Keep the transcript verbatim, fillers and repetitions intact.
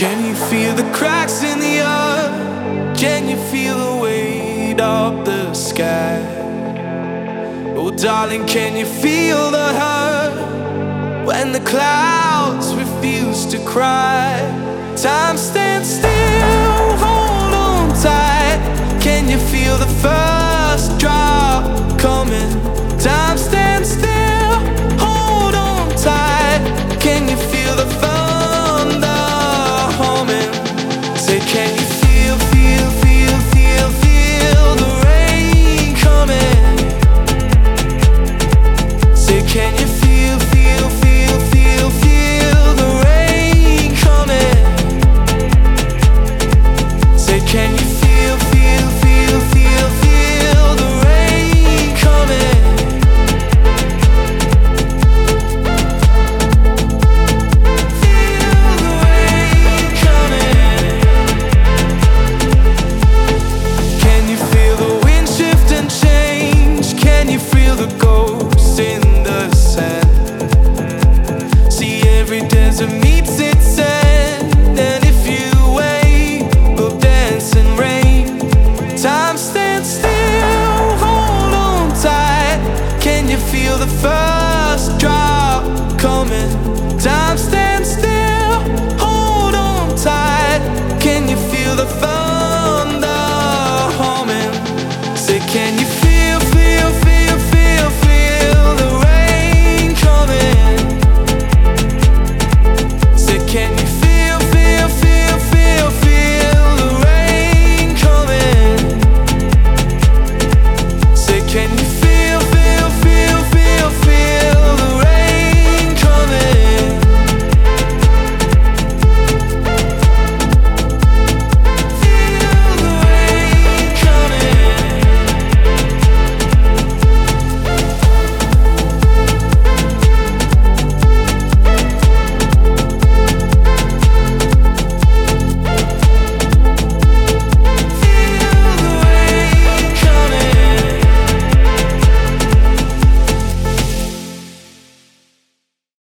Can you feel the cracks in the earth? Can you feel the weight of the sky? Oh darling, can you feel the hurt when the clouds refuse to cry? Time stands